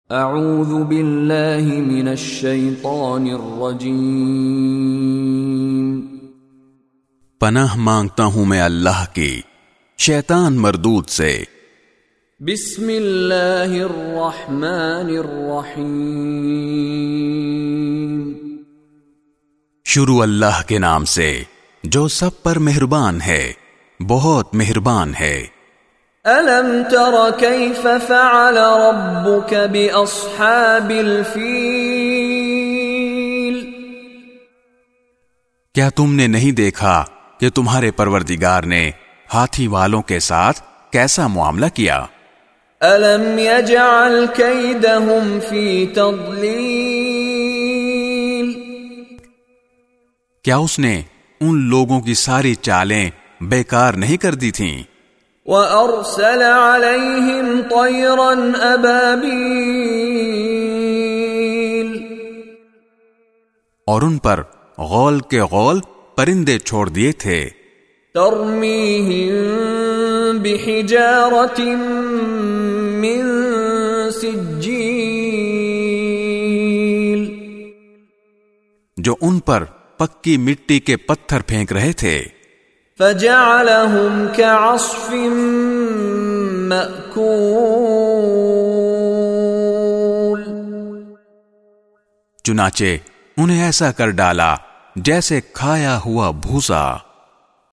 اعوذ باللہ من الشیطان الرجیم، پناہ مانگتا ہوں میں اللہ کی شیطان مردود سے۔ بسم اللہ الرحمن الرحیم، شروع اللہ کے نام سے جو سب پر مہربان ہے، بہت مہربان ہے۔ الم تر کیف فعل ربک باصحاب الفیل، کیا تم نے نہیں دیکھا کہ تمہارے پروردگار نے ہاتھی والوں کے ساتھ کیسا معاملہ کیا؟ الم یجعل کیدہم فی تضلیل، کیا اس نے ان لوگوں کی ساری چالیں بیکار نہیں کر دی تھیں؟ وَأَرْسَلَ عَلَيْهِمْ طَيْرًا أَبَابِيلَ، اور ان پر غول کے غول پرندے چھوڑ دیے تھے۔ تَرْمِيهِمْ بِحِجَارَةٍ مِّن سِجِّيلٍ، جو ان پر پکی مٹی کے پتھر پھینک رہے تھے۔ فَجَعَلَهُمْ كَعَصْفٍ مَأْكُولٍ، چنانچہ انہیں ایسا کر ڈالا جیسے کھایا ہوا بھوسا۔